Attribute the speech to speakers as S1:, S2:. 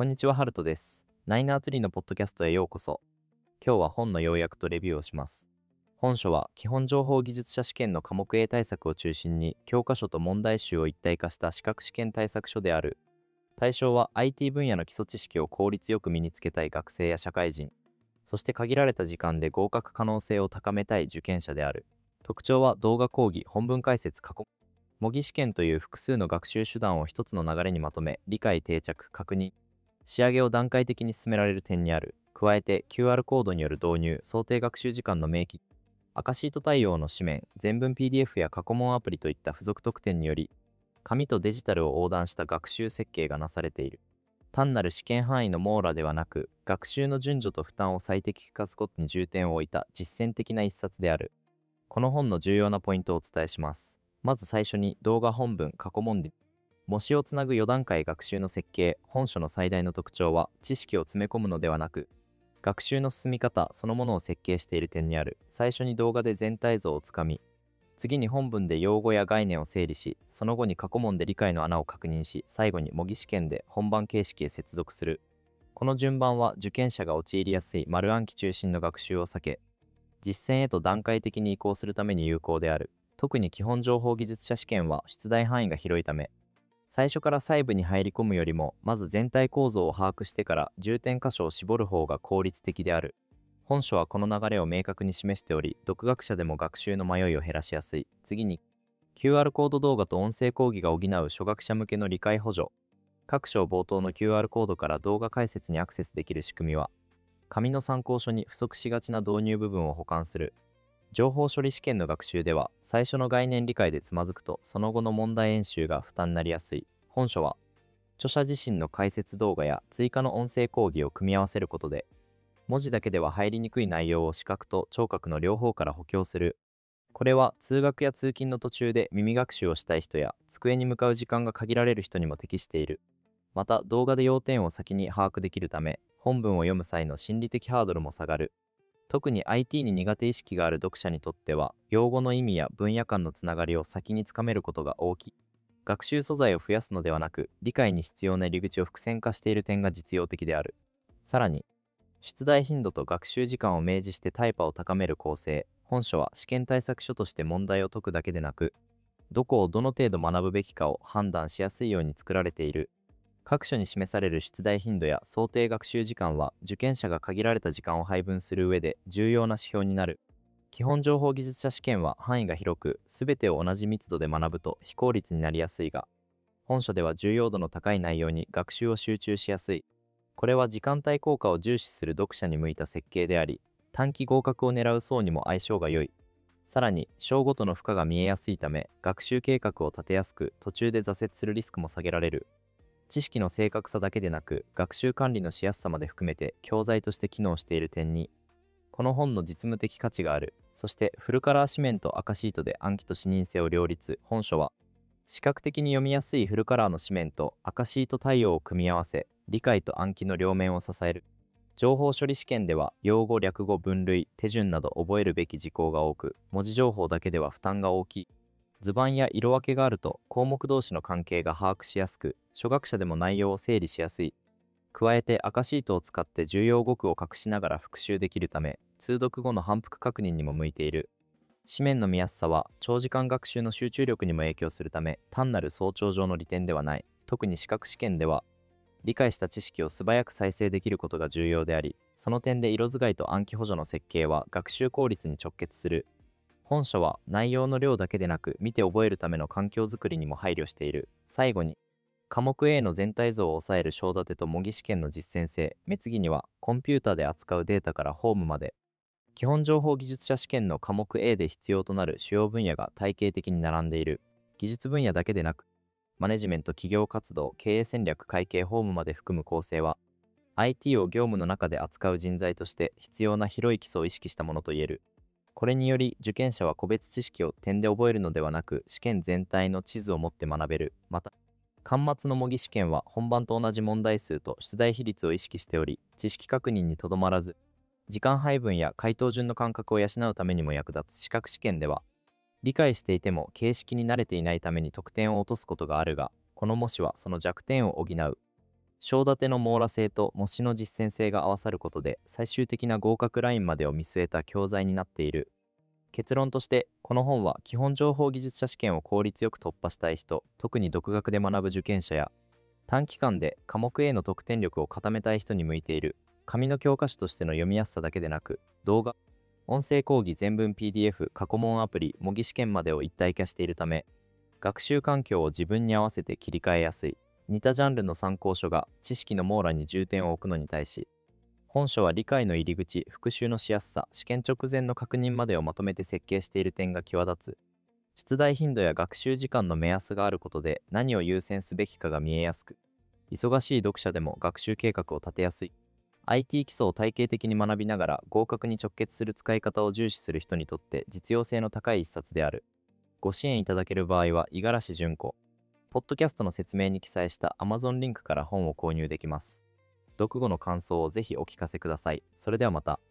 S1: こんにちは、ハルトです。ナイナーツリーのポッドキャストへようこそ。今日は本の要約とレビューをします。本書は基本情報技術者試験の科目 A 対策を中心に教科書と問題集を一体化した資格試験対策書である。対象は IT 分野の基礎知識を効率よく身につけたい学生や社会人、そして限られた時間で合格可能性を高めたい受験者である。特徴は動画講義、本文解説、過去模擬試験という複数の学習手段を一つの流れにまとめ、理解定着、確認、仕上げを段階的に進められる点にある。加えて QR コードによる導入、想定学習時間の明記、赤シート対応の紙面、全文 PDF や過去問アプリといった付属特典により、紙とデジタルを横断した学習設計がなされている。単なる試験範囲の網羅ではなく、学習の順序と負担を最適化すことに重点を置いた実践的な一冊である。この本の重要なポイントをお伝えします。まず最初に動画本文、過去問題、模試をつなぐ4段階学習の設計。本書の最大の特徴は、知識を詰め込むのではなく、学習の進み方そのものを設計している点にある。最初に動画で全体像をつかみ、次に本文で用語や概念を整理し、その後に過去問で理解の穴を確認し、最後に模擬試験で本番形式へ接続する。この順番は受験者が陥りやすい丸暗記中心の学習を避け、実践へと段階的に移行するために有効である。特に基本情報技術者試験は出題範囲が広いため、最初から細部に入り込むよりも、まず全体構造を把握してから重点箇所を絞る方が効率的である。本書はこの流れを明確に示しており、独学者でも学習の迷いを減らしやすい。次に、QR コード動画と音声講義が補う初学者向けの理解補助。各章冒頭の QR コードから動画解説にアクセスできる仕組みは、紙の参考書に不足しがちな導入部分を補完する。情報処理試験の学習では、最初の概念理解でつまずくと、その後の問題演習が負担になりやすい。本書は、著者自身の解説動画や追加の音声講義を組み合わせることで、文字だけでは入りにくい内容を視覚と聴覚の両方から補強する。これは通学や通勤の途中で耳学習をしたい人や机に向かう時間が限られる人にも適している。また動画で要点を先に把握できるため、本文を読む際の心理的ハードルも下がる。特に IT に苦手意識がある読者にとっては、用語の意味や分野間のつながりを先につかめることが大きい。学習素材を増やすのではなく、理解に必要な入り口を伏線化している点が実用的である。さらに、出題頻度と学習時間を明示してタイパを高める構成。本書は試験対策書として問題を解くだけでなく、どこをどの程度学ぶべきかを判断しやすいように作られている。各書に示される出題頻度や想定学習時間は、受験者が限られた時間を配分する上で重要な指標になる。基本情報技術者試験は範囲が広く、すべてを同じ密度で学ぶと非効率になりやすいが、本書では重要度の高い内容に学習を集中しやすい。これは時間帯効果を重視する読者に向いた設計であり、短期合格を狙う層にも相性が良い。さらに、章ごとの負荷が見えやすいため、学習計画を立てやすく、途中で挫折するリスクも下げられる。知識の正確さだけでなく、学習管理のしやすさまで含めて教材として機能している点に、この本の実務的価値がある。そして、フルカラー紙面と赤シートで暗記と視認性を両立。本書は、視覚的に読みやすいフルカラーの紙面と赤シート対応を組み合わせ、理解と暗記の両面を支える。情報処理試験では、用語、略語、分類、手順など覚えるべき事項が多く、文字情報だけでは負担が大きい。図板や色分けがあると項目同士の関係が把握しやすく、初学者でも内容を整理しやすい。加えて赤シートを使って重要語句を隠しながら復習できるため、通読後の反復確認にも向いている。紙面の見やすさは長時間学習の集中力にも影響するため、単なる早朝上の利点ではない。特に資格試験では、理解した知識を素早く再生できることが重要であり、その点で色使いと暗記補助の設計は学習効率に直結する。本書は内容の量だけでなく、見て覚えるための環境づくりにも配慮している。最後に、科目 A の全体像を抑える章立てと模擬試験の実践性。目次には、コンピュータで扱うデータからホームまで、基本情報技術者試験の科目 A で必要となる主要分野が体系的に並んでいる。技術分野だけでなく、マネジメント、企業活動、経営戦略、会計、法務まで含む構成は、IT を業務の中で扱う人材として必要な広い基礎を意識したものといえる。これにより、受験者は個別知識を点で覚えるのではなく、試験全体の地図を持って学べる。また、端末の模擬試験は本番と同じ問題数と出題比率を意識しており、知識確認にとどまらず、時間配分や回答順の感覚を養うためにも役立つ。資格試験では、理解していても形式に慣れていないために得点を落とすことがあるが、この模試はその弱点を補う。 章立ての網羅性と模試の実践性が合わさることで最終的な合格ラインまでを見据えた教材になっている。結論として、この本は基本情報技術者試験を効率よく突破したい人、特に独学で学ぶ受験者や、短期間で科目 A の得点力を固めたい人に向いている。紙の教科書としての読みやすさだけでなく、動画、音声講義全文 PDF、過去問アプリ、模擬試験までを一体化しているため、学習環境を自分に合わせて切り替えやすい。似たジャンルの参考書が知識の網羅に重点を置くのに対し、本書は理解の入り口、復習のしやすさ、試験直前の確認までをまとめて設計している点が際立つ。出題頻度や学習時間の目安があることで何を優先すべきかが見えやすく、忙しい読者でも学習計画を立てやすい。IT 基礎を体系的に学びながら合格に直結する使い方を重視する人にとって実用性の高い一冊である。ご支援いただける場合は五十嵐純子。ポッドキャストの説明に記載した Amazon リンクから本を購入できます。読後の感想をぜひお聞かせください。それではまた。